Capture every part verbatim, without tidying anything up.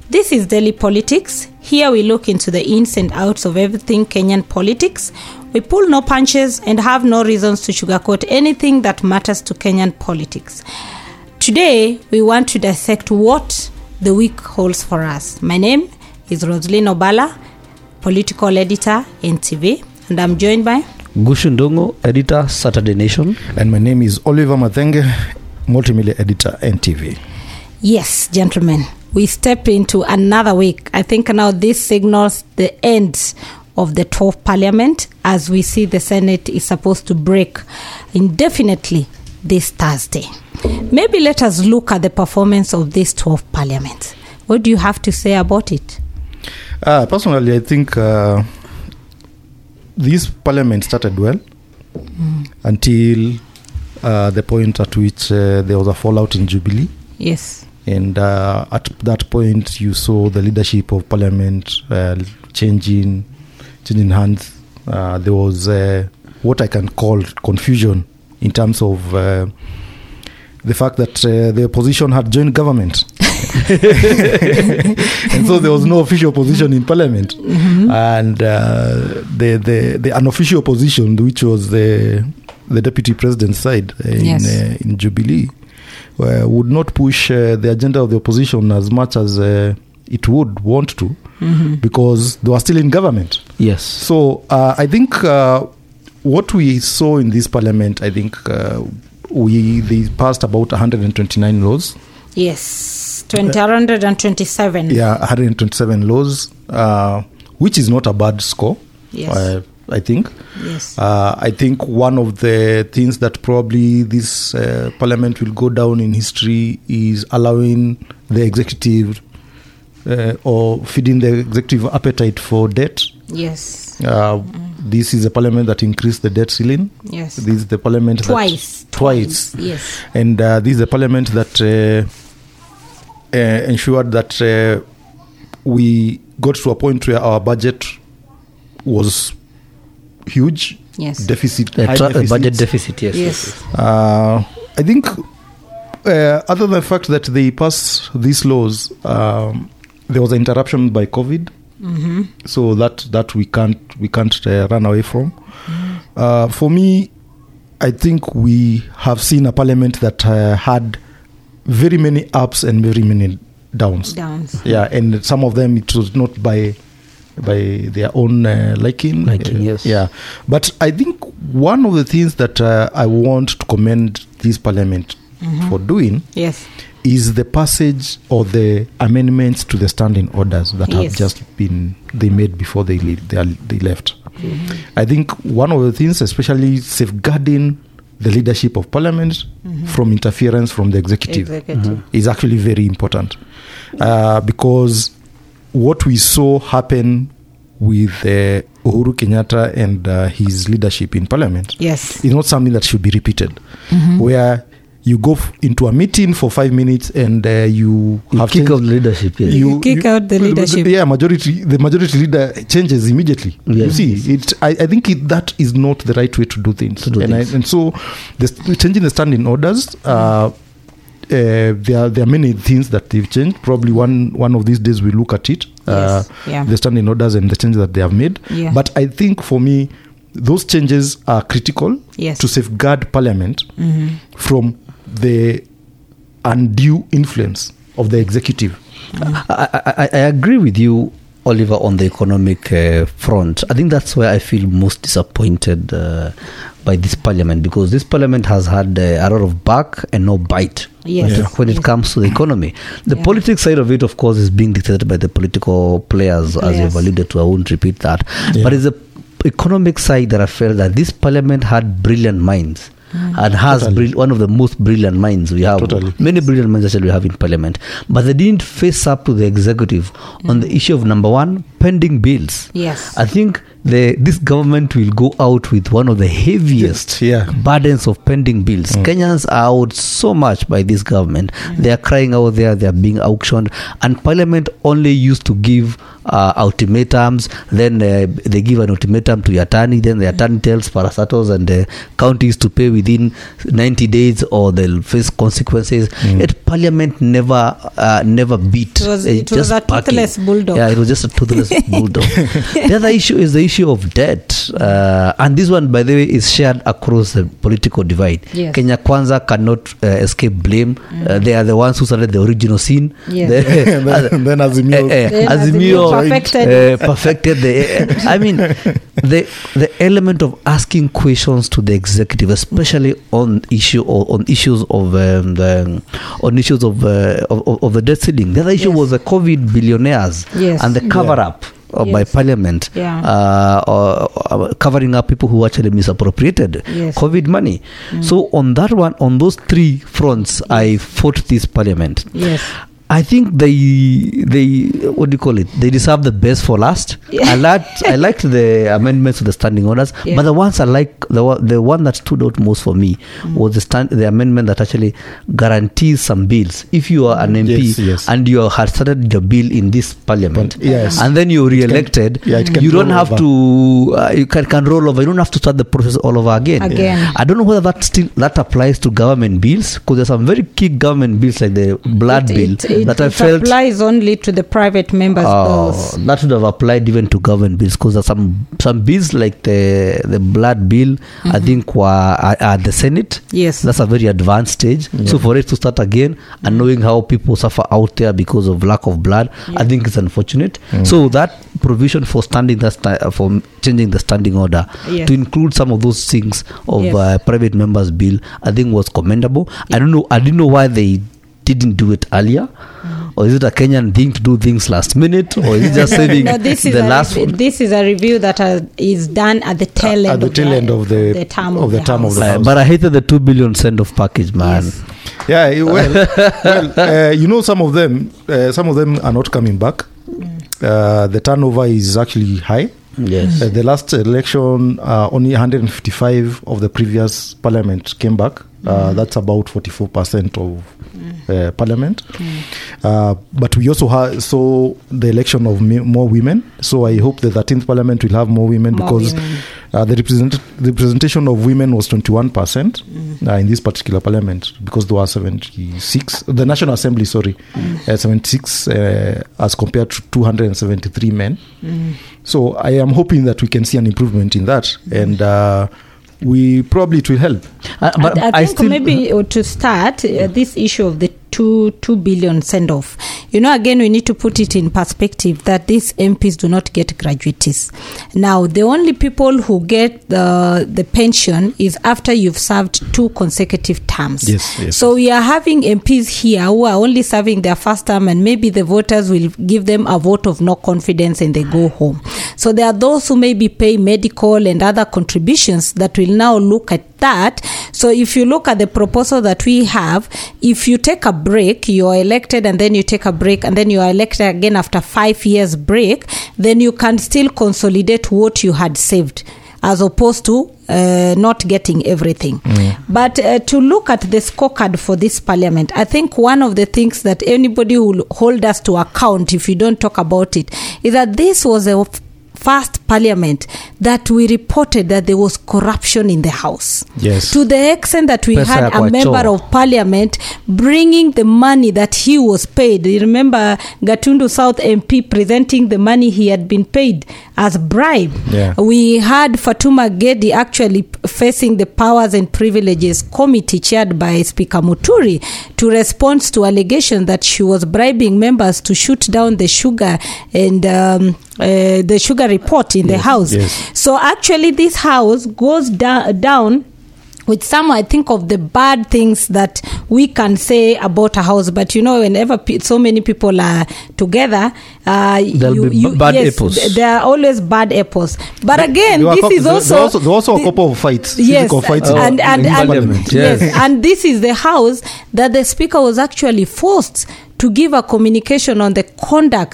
This is Daily Politics. Here we look into the ins and outs of everything Kenyan politics. We pull no punches and have no reasons to sugarcoat anything that matters to Kenyan politics. Today, we want to dissect what the week holds for us. My name is Roslyn Obala, political editor, N T V, and I'm joined by Gushu Ndongo, editor, Saturday Nation. And my name is Oliver Mathenge, multimedia editor, N T V. Yes, gentlemen, we step into another week. I think now this signals the end of the twelfth parliament, as we see the Senate is supposed to break indefinitely this Thursday. Maybe let us look at the performance of this twelfth parliament. What do you have to say about it? Uh, personally, I think uh, this parliament started well mm. until uh, the point at which uh, there was a fallout in Jubilee. Yes. And uh, at that point, you saw the leadership of parliament uh, changing, changing hands. Uh, there was uh, what I can call confusion in terms of uh, the fact that uh, the opposition had joined government. And so there was no official opposition in parliament. Mm-hmm. And uh, the, the the unofficial opposition, which was the the deputy president's side uh, yes. in uh, in Jubilee, uh, would not push uh, the agenda of the opposition as much as uh, it would want to, mm-hmm. because they were still in government. Yes. So uh, I think uh, what we saw in this parliament, I think uh, we they passed about one hundred twenty-nine laws. Yes, one hundred twenty-seven. Yeah, one hundred twenty-seven laws, uh, which is not a bad score. Yes. Uh, I think. Yes. Uh, I think one of the things that probably this uh, parliament will go down in history is allowing the executive uh, or feeding the executive appetite for debt. Yes. Uh, mm. This is a parliament that increased the debt ceiling. Yes. This is the parliament twice. That, twice. Twice. Yes. And uh, this is a parliament that uh, uh, ensured that uh, we got to a point where our budget was huge. Yes. Deficit. A high tra- deficit. budget deficit, yes. Yes. Uh, I think, uh, other than the fact that they passed these laws, um, there was an interruption by COVID. Mm-hmm. So that that we can't we can't uh, run away from. Mm-hmm. Uh, for me, I think we have seen a parliament that uh, had very many ups and very many downs. Downs. Yeah, and some of them it was not by by their own uh, liking. Liking, uh, yes. Yeah, but I think one of the things that uh, I want to commend this parliament mm-hmm. for doing. Yes. Is the passage or the amendments to the standing orders that yes. have just been they made before they leave, they, are, they left. Mm-hmm. I think one of the things, especially safeguarding the leadership of parliament mm-hmm. from interference from the executive, executive. Mm-hmm. is actually very important. Uh, because what we saw happen with uh, Uhuru Kenyatta and uh, his leadership in parliament yes. is not something that should be repeated. Mm-hmm. Where you go f- into a meeting for five minutes and uh, you, you have kick changed, out the leadership. Yes. You, you kick out the leadership. Yeah, majority. The majority leader changes immediately. Yes. You see, it. I, I think it, that is not the right way to do things. To do and, things. I, and so, the, changing the standing orders. Uh, uh, there are there are many things that they've changed. Probably one one of these days we look at it. Uh, yes. yeah. The standing orders and the changes that they have made. Yeah. But I think for me, those changes are critical yes. to safeguard parliament mm-hmm. from the undue influence of the executive. Mm. I, I, I agree with you, Oliver, on the economic uh, front. I think that's where I feel most disappointed uh, by this parliament, because this parliament has had uh, a lot of back and no bite yes. when, Yeah. when it yes. comes to the economy. The yeah. politics side of it, of course, is being dictated by the political players, players. as you've alluded to. I won't repeat that. Yeah. But it's the economic side that I felt that this parliament had brilliant minds. Mm. And has totally. bri- one of the most brilliant minds we have. Totally. Many brilliant minds actually we have in parliament. But they didn't face up to the executive mm. on the issue of, number one, pending bills. Yes. I think the this government will go out with one of the heaviest yeah. burdens of pending bills. Mm. Kenyans are out so much by this government. Mm. They are crying out there. They are being auctioned. And Parliament only used to give uh, ultimatums. Then uh, they give an ultimatum to the attorney. Then the attorney tells parastatals and the counties to pay within ninety days or they'll face consequences. Mm. Yet Parliament never uh, never beat. It was, uh, it just was a toothless bulldog. Yeah, it was just a toothless bulldog. The other issue is the issue of debt. Uh, and this one, by the way, is shared across the political divide. Yes. Kenya Kwanza cannot uh, escape blame. Mm. Uh, they are the ones who started the original sin. Yes. The, then, then Azimio, uh, uh, then Azimio perfected, uh, perfected the. Uh, I mean, the the element of asking questions to the executive, especially on issue or on issues of um, the on issues of, uh, of of the debt ceiling. The other issue yes. was the COVID billionaires yes. and the cover up. Yeah. Or yes. by Parliament, yeah. uh, or, or covering up people who actually misappropriated yes. COVID money. Mm. So on that one, on those three fronts, yes. I fought this Parliament. Yes. I think they they what do you call it? They deserve the best for last. Yeah. I liked I liked the amendments to the standing orders, yeah. but the ones I like the one the one that stood out most for me mm. was the stand the amendment that actually guarantees some bills. If you are an M P yes, yes. and you had started your bill in this Parliament, but, yes. and then you're re-elected, can, yeah, can you don't have over. to uh, you can, can roll over. You don't have to start the process all over again. Again, yeah. I don't know whether that still that applies to government bills, because there's some very key government bills like the blood it, bill. It, it, that I it felt applies only to the private members' oh, bills. That would have applied even to government bills, because there's some some bills like the the blood bill. Mm-hmm. I think were at, at the Senate. Yes, that's a very advanced stage. Yeah. So for it to start again mm-hmm. and knowing how people suffer out there because of lack of blood, yeah. I think it's unfortunate. Mm-hmm. So that provision for standing that sti- for changing the standing order yes. to include some of those things of yes. uh, private members' bill, I think was commendable. Yeah. I don't know. I didn't know why they didn't do it earlier. Mm. Or is it a Kenyan thing to do things last minute, or is it just saving no, this is the a last rev- one? This is a review that uh, is done at the tail uh, end, at the of, tail the, end of the, the term of of the, the term house. of the uh, house. But I hated the two billion send off package, man. Yes. Yeah, well, well uh, you know, some of them, uh, some of them are not coming back. Mm. Uh, the turnover is actually high. Yes. Uh, the last election, uh, only one hundred fifty-five of the previous parliament came back. Uh, mm. That's about forty-four percent of mm. uh, parliament. Mm. Uh, but we also ha- saw the election of me- more women. So I hope the thirteenth parliament will have more women, more because women. Uh, the, represent- the representation of women was twenty-one percent mm. uh, in this particular parliament, because there were seventy-six, the National Assembly, sorry, mm. uh, seventy-six uh, as compared to two hundred seventy-three men. Mm. So I am hoping that we can see an improvement in that. Mm. And uh, we probably it will help. Uh, but I, I think I still, maybe uh, to start uh, this issue of the two two billion send off. You know, again, we need to put it in perspective that these M Ps do not get gratuities. Now, the only people who get the the pension is after you've served two consecutive terms. Yes, yes. So we are having M Ps here who are only serving their first term, and maybe the voters will give them a vote of no confidence and they go home. So there are those who maybe pay medical and other contributions that will now look at that. So if you look at the proposal that we have, if you take a break, you are elected and then you take a break and then you are elected again after five years break, then you can still consolidate what you had saved, as opposed to uh, not getting everything. Mm. But uh, to look at the scorecard for this parliament, I think one of the things that anybody will hold us to account if you don't talk about it is that this was a first parliament that we reported that there was corruption in the house. Yes. To the extent that we Pesa had a member cho. of parliament bringing the money that he was paid. You remember Gatundu South M P presenting the money he had been paid as bribe. Yeah. We had Fatuma Gedi actually facing the Powers and Privileges Committee chaired by Speaker Muturi to respond to allegations that she was bribing members to shoot down the sugar and um, uh, the sugar report in yes, the house. Yes. So actually this house goes da- down with some, I think, of the bad things that we can say about a house. But, you know, whenever pe- so many people are together, uh, There'll you, be you, bad yes, apples. th- there are always bad apples. But There- again, there were this couple- is there- also... there also, there also the, a couple of fights, yes, physical fights. uh, and, in, and, in and, parliament. Yes. yes, and this is the house that the speaker was actually forced to give a communication on the conduct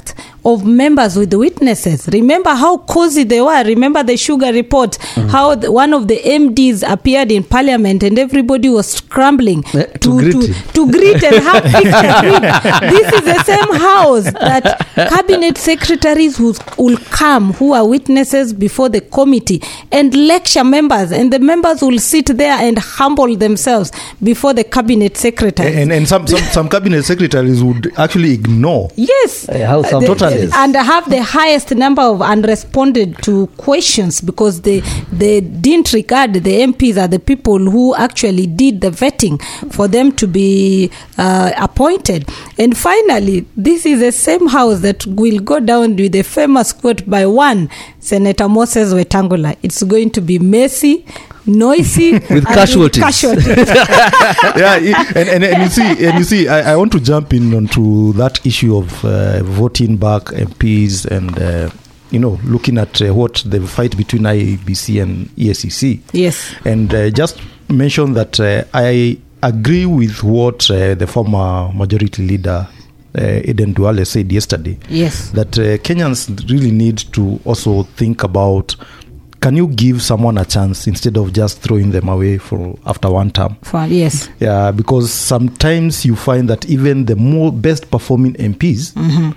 of members with witnesses. Remember how cozy they were. Remember the sugar report, mm-hmm. how the, one of the M Ds appeared in parliament and everybody was scrambling uh, to, to, greet to, to greet and have pictures with. This is the same house that cabinet secretaries who will come, who are witnesses before the committee, and lecture members, and the members will sit there and humble themselves before the cabinet secretary. And, and some, some, some cabinet secretaries would actually ignore. Yes. Uh, how some the, totally. And have the highest number of unresponded to questions because they, they didn't regard the M Ps as the people who actually did the vetting for them to be uh, appointed. And finally, this is the same house that will go down with a famous quote by one Senator Moses Wetangula. It's going to be messy, noisy, with casualties. casualties. Yeah, and, and, and you see, and you see, I, I want to jump in onto that issue of uh, voting back M Ps and uh, you know, looking at uh, what the fight between I E B C and E A C C. Yes, and uh, just mention that uh, I agree with what uh, the former majority leader Uh, Eden Duale said yesterday. Yes, that uh, Kenyans really need to also think about, can you give someone a chance instead of just throwing them away for after one term? For, yes. Yeah, because sometimes you find that even the more best performing M Ps mm-hmm.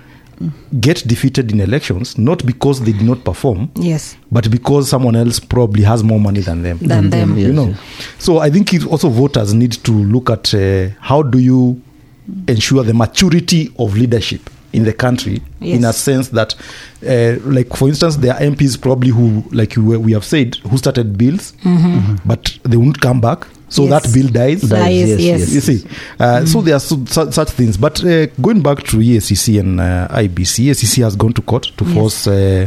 get defeated in elections, not because they did not perform, yes, but because someone else probably has more money than them. Than them, you yes, know. yes. So I think it also voters need to look at uh, how do you ensure the maturity of leadership in the country, yes. in a sense that uh, like for instance there are M Ps probably who, like we, we have said, who started bills mm-hmm. Mm-hmm. but they won't come back, so yes. that bill dies, dies yes, yes, yes. you see uh, mm-hmm. so there are so, su- such things, but uh, going back to E A C C and uh, I B C, E A C C has gone to court to yes. force uh,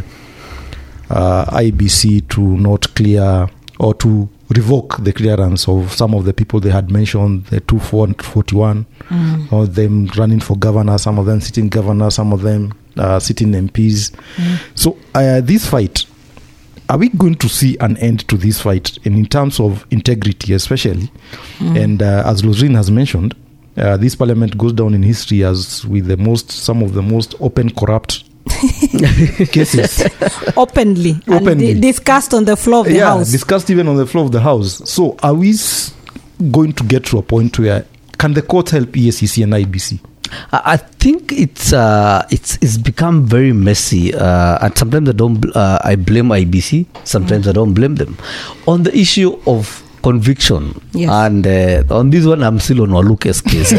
uh, I B C to not clear or to revoke the clearance of some of the people they had mentioned, the two forty-one, mm. or them running for governor, some of them sitting governor, some of them uh, sitting M Ps. Mm. So uh, this fight, are we going to see an end to this fight, and in terms of integrity especially? Mm. And uh, as Lozrine has mentioned, uh, this parliament goes down in history as with the most, some of the most open corrupt cases openly, openly. And di- discussed on the floor of the yeah, house. discussed even on the floor of the house. So are we s- going to get to a point where can the court help E A C C and I B C? I think it's uh, it's it's become very messy, uh, and sometimes I don't uh, I blame I B C, sometimes mm. I don't blame them on the issue of conviction. Yes. And uh, on this one I'm still on Waluke's case.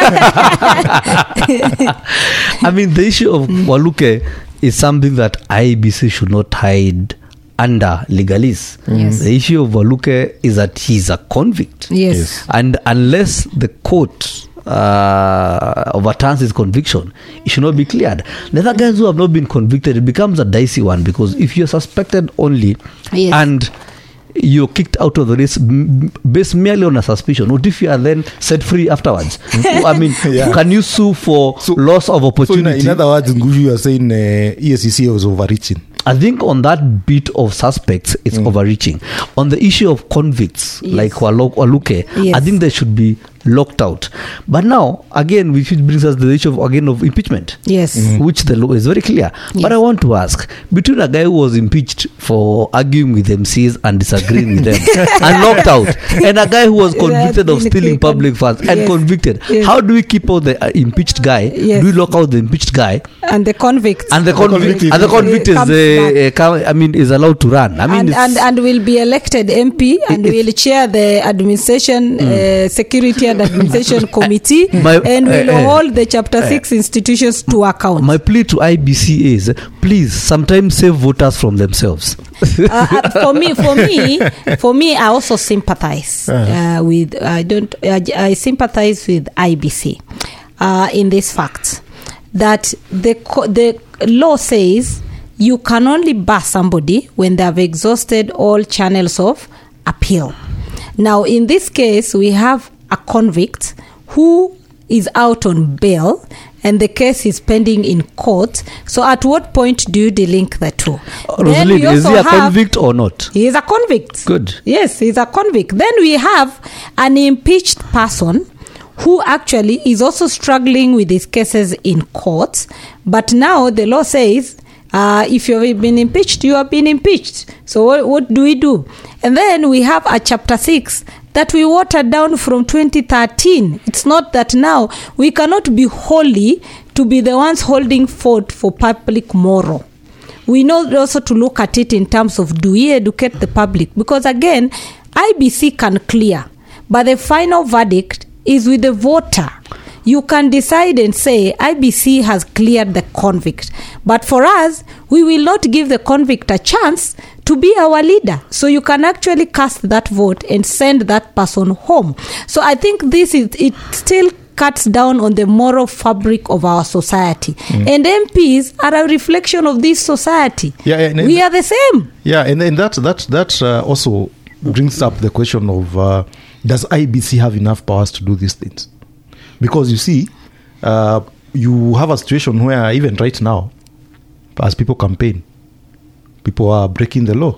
I mean, the issue of mm. Waluke is something that I B C should not hide under legalese. Yes. The issue of Waluke is that he's a convict. Yes. yes. And unless the court uh, overturns his conviction, it should not be cleared. The other guys who have not been convicted, it becomes a dicey one, because if you're suspected only yes. and you're kicked out of the race based merely on a suspicion, what if you are then set free afterwards? I mean, yeah. can you sue for so, loss of opportunity? So in, in other words, Ngushu, you are saying uh, E A C C was overreaching. I think on that bit of suspects, it's mm. overreaching. On the issue of convicts, yes. like Waluke, yes. I think they should be locked out. But now, again, which brings us to the issue of, again, of impeachment. Yes. Mm-hmm. Which the law is very clear. Yes. But I want to ask, between a guy who was impeached for arguing with M Cs and disagreeing with them and locked out, and a guy who was convicted of stealing public funds and yes. convicted, yes. how do we keep out the uh, impeached guy? Yes. Do we lock out the impeached guy? And the convict. And the, the convict, convict, and the convict is, uh, uh, I mean, is allowed to run. I mean, and, and, and will be elected M P and will chair the administration, mm. uh, security and administration committee, my, and will uh, uh, hold the chapter uh, six institutions to account. My plea to I B C is, please sometimes save voters from themselves. uh, for me for me for me I also sympathize uh, with I don't uh, I sympathize with I B C uh, in this fact that the the law says you can only bar somebody when they have exhausted all channels of appeal. Now, in this case, we have a convict who is out on bail and the case is pending in court. So at what point do you delink the two? Uh, Rosalind, is he a convict or not? He is a convict. Good. Yes, he's a convict. Then we have an impeached person who actually is also struggling with his cases in courts. But now the law says, uh, if you have been impeached, you have been impeached. So what, what do we do? And then we have a chapter six that we watered down from twenty thirteen. It's not that now we cannot be wholly to be the ones holding forth for public moral. We know also to look at it in terms of, do we educate the public? Because again, I B C can clear, but the final verdict is with the voter. You can decide and say I B C has cleared the convict, but for us, we will not give the convict a chance to be our leader. So you can actually cast that vote and send that person home. So I think this is, it still cuts down on the moral fabric of our society. Mm. And M Ps are a reflection of this society. Yeah, and, and we are the same. Yeah, and, and that, that, that uh, also brings up the question of, uh, does I B C have enough powers to do these things? Because you see, uh, you have a situation where even right now, as people campaign, people are breaking the law.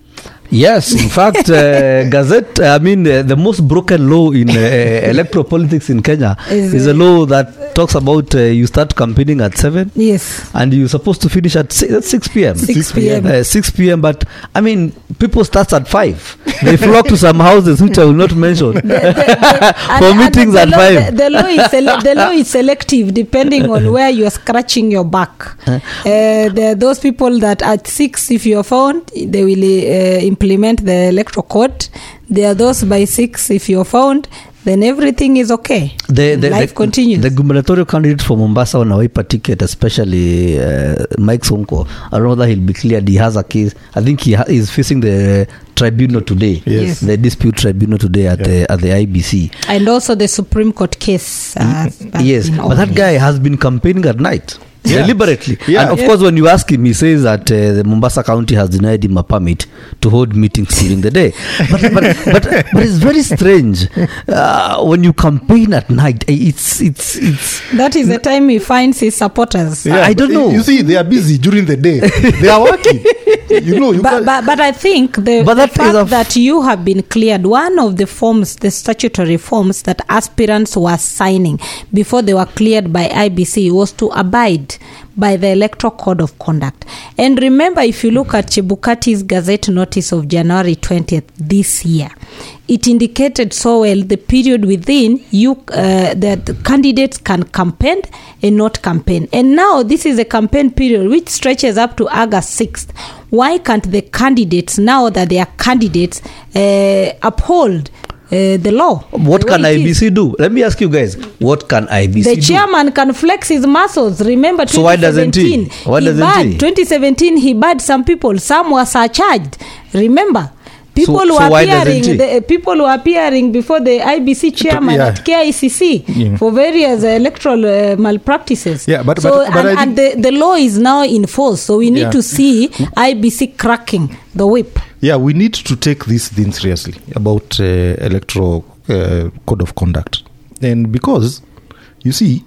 Yes, in fact, uh, Gazette, I mean, uh, the most broken law in uh, electoral politics in Kenya is, is a law that talks about uh, you start campaigning at seven. Yes. And you're supposed to finish at six p.m. six p.m. Uh, six p.m. But, I mean, people start at five. They flock to some houses, which I will not mention, the, the, the, for and, meetings and at law, five. The, the, law is sele- the law is selective depending on where you are scratching your back. Uh, there are those people that at six, if you are found, they will uh, implement the electoral code. There are those by six, if you're found, then everything is okay. The, the, Life the, continues. The gubernatorial candidate for Mombasa on a Wiper ticket, especially uh, Mike Sonko, I don't know that he'll be cleared. He has a case. I think he ha- is facing the tribunal today. Yes. The dispute tribunal today at, yeah. the, at the I B C. And also the Supreme Court case. Uh, yes, but that guy has been campaigning at night. Yeah. Deliberately. Yeah. And of yes. course, when you ask him, he says that uh, the Mombasa County has denied him a permit to hold meetings during the day. But but, but, but it's very strange. Uh, when you campaign at night, it's it's it's that is the time he finds his supporters. Yeah, I don't know. You see, they are busy during the day. They are working. You know, you but, but but I think the, but the that fact f- that you have been cleared, one of the forms, the statutory forms that aspirants were signing before they were cleared by I B C was to abide by the Electoral Code of Conduct. And remember, if you look at Chebukati's Gazette notice of January twentieth this year, it indicated so well the period within you uh, that the candidates can campaign and not campaign. And now this is a campaign period which stretches up to August sixth. Why can't the candidates, now that they are candidates, uh, uphold Uh, the law? What the can I B C do? Let me ask you guys, what can I B C the do? The chairman can flex his muscles. Remember, so why doesn't he? Why he doesn't barred, he? twenty seventeen, he barred some people. Some were surcharged. Remember? People so, were so appearing. The, uh, people were appearing before the I B C chairman yeah. at K I C C yeah. for various uh, electoral uh, malpractices. Yeah, but, so, but, but and, and the, the law is now in force. So we need yeah. to see I B C cracking the whip. Yeah, we need to take this thing seriously about uh, electoral uh, code of conduct, and because you see,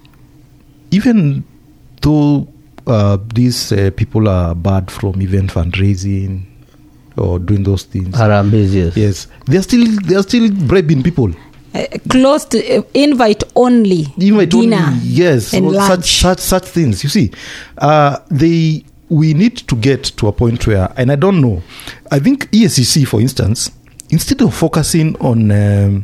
even though uh, these uh, people are barred from event fundraising or doing those things, Harambes, yes, yes, they are still they are still bribing people. Uh, closed uh, invite only invite dinner only, yes, and such, lunch. such such things. You see, uh, they we need to get to a point where, and I don't know, I think E A C C, for instance, instead of focusing on um,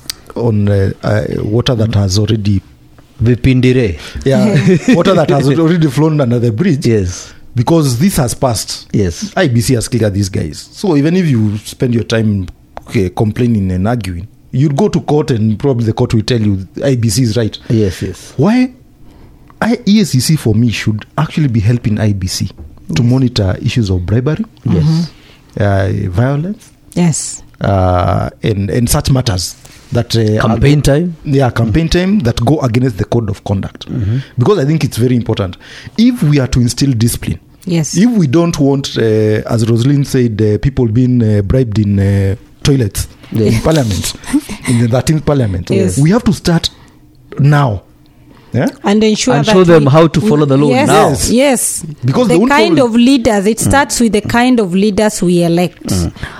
on uh, uh, water that has already Vipindire, yeah, water that has already flown under the bridge, yes, because this has passed. Yes, I B C has cleared these guys. So even if you spend your time okay, complaining and arguing, you'd go to court and probably the court will tell you I B C is right. Yes, yes. Why? I, E A C C for me should actually be helping I B C yes. to monitor issues of bribery, yes, uh, violence, yes, uh, and and such matters that uh, campaign are, time, yeah, campaign time that go against the code of conduct. Mm-hmm. Because I think it's very important if we are to instill discipline. Yes. If we don't want, uh, as Rosalind said, uh, people being uh, bribed in uh, toilets yes. in Parliament, in the thirteenth Parliament, yes. we have to start now. Yeah? And ensure and that show them we, how to follow the law yes, now. Yes, yes. Because the the kind follow- of leaders, it starts mm. with the kind of leaders we elect. Mm.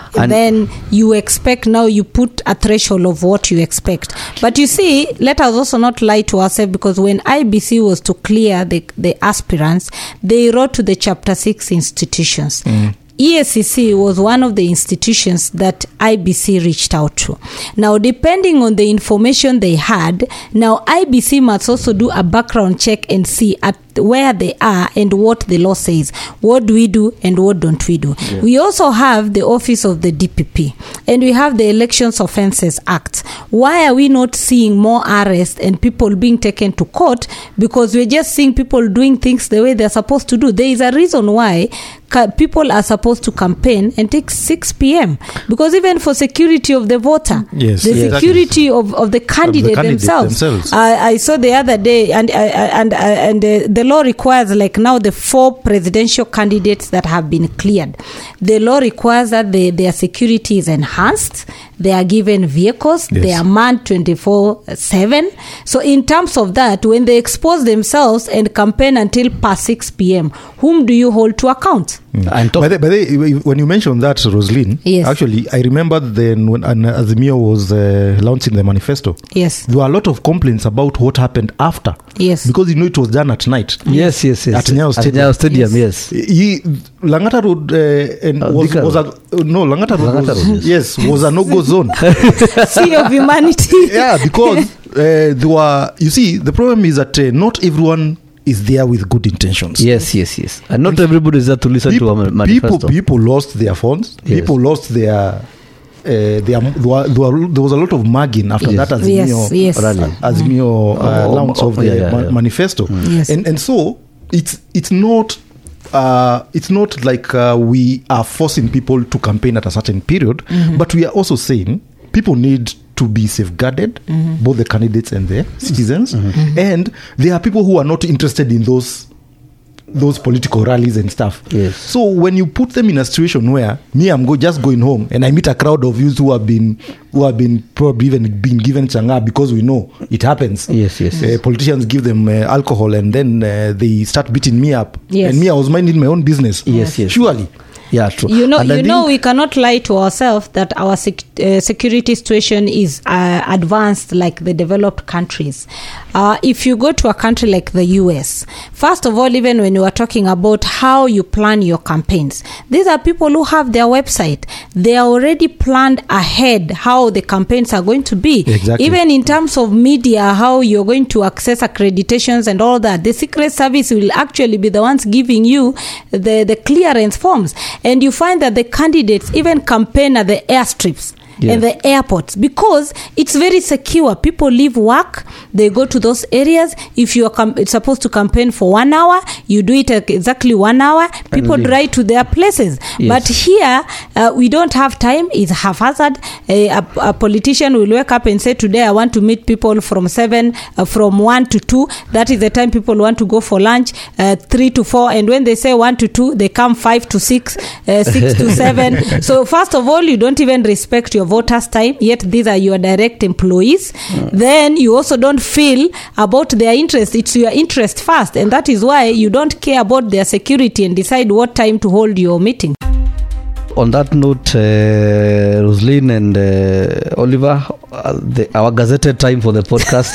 and then you expect, now you put a threshold of what you expect. But you see, let us also not lie to ourselves, because when I B C was to clear the, the aspirants, they wrote to the chapter six institutions. Mm. E A C C was one of the institutions that I B C reached out to. Now, depending on the information they had, now I B C must also do a background check and see at where they are and what the law says. What do we do and what don't we do? Yeah. We also have the office of the D P P, and we have the Elections Offences Act. Why are we not seeing more arrests and people being taken to court? Because we're just seeing people doing things the way they're supposed to do. There is a reason why ca- people are supposed to campaign and take six p.m. because even for security of the voter, yes, the yes, security of, of the candidate, of the candidate themselves. themselves. I, I saw the other day, and uh, and uh, and uh, the law requires, like now, the four presidential candidates that have been cleared, the law requires that they, their security is enhanced, they are given vehicles, yes. they are manned twenty-four seven. So in terms of that, when they expose themselves and campaign until past six p.m., whom do you hold to account? Mm. And by the, by the, when you mentioned that, Roslyn, yes. actually, I remember then when Azimio was uh, launching the manifesto, yes. there were a lot of complaints about what happened after. Yes. Because, you know, it was done at night. Yes, yes, yes. At Nyayo Stadium. At Nyayo Stadium, yes. yes. He, Langata Road uh, and uh, was, was a, uh, no, Langata Road, Langata was, Road yes. yes, was a no-go zone. Sea of humanity. Yeah, because uh, there were, you see, the problem is that uh, not everyone is there with good intentions. Yes, yes, yes. And not everybody is there to listen people, to a manifesto. People, people lost their phones. Yes. People lost their... Uh, there, there, were, there was a lot of mugging after yes. that Azimio, yes, yes. rally, Azimio uh, oh, launch oh, of the yeah, yeah, ma- yeah. manifesto. Mm. Yes. And and so it's it's not uh, it's not like uh, we are forcing people to campaign at a certain period, mm-hmm. but we are also saying people need to be safeguarded, mm-hmm. both the candidates and the citizens, mm-hmm. Mm-hmm. and there are people who are not interested in those those political rallies and stuff. Yes. So when you put them in a situation where me, I'm go just going home and I meet a crowd of youths who have been who have been probably even been given changa because we know it happens. Yes, yes. Uh, yes. Politicians give them uh, alcohol and then uh, they start beating me up. Yes. And me, I was minding my own business. Yes, yes. Surely. Yeah, true. You know, and you know, we cannot lie to ourselves that our sec- uh, security situation is uh, advanced like the developed countries. Uh, if you go to a country like the U S, first of all, even when you are talking about how you plan your campaigns, these are people who have their website. They are already planned ahead how the campaigns are going to be. Exactly. Even in terms of media, how you're going to access accreditations and all that. The Secret Service will actually be the ones giving you the, the clearance forms. And you find that the candidates even campaign at the airstrips. Yes. And the airports, because it's very secure. People leave work, they go to those areas. If you are com- supposed to campaign for one hour, you do it exactly one hour. People drive to their places. Yes. But here, uh, we don't have time. It's haphazard. A, a, a politician will wake up and say, today I want to meet people from seven, uh, from one to two. That is the time people want to go for lunch, uh, three to four. And when they say one to two, they come five to six, uh, six to seven. So first of all, you don't even respect your voters' time, yet these are your direct employees. Mm. Then you also don't feel about their interest. It's your interest first, and that is why you don't care about their security and decide what time to hold your meeting. On that note, uh, Roslyn and uh, Oliver, uh, the, our gazetted time for the podcast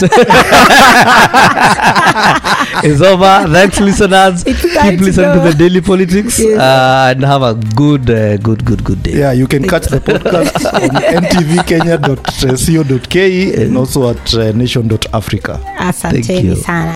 is over. Thanks, listeners. Keep listening to the Daily Politics, yes. uh, and have a good, uh, good, good, good day. Yeah, you can catch the podcast on n t v kenya dot co dot k e and also at uh, nation dot africa. Asante sana.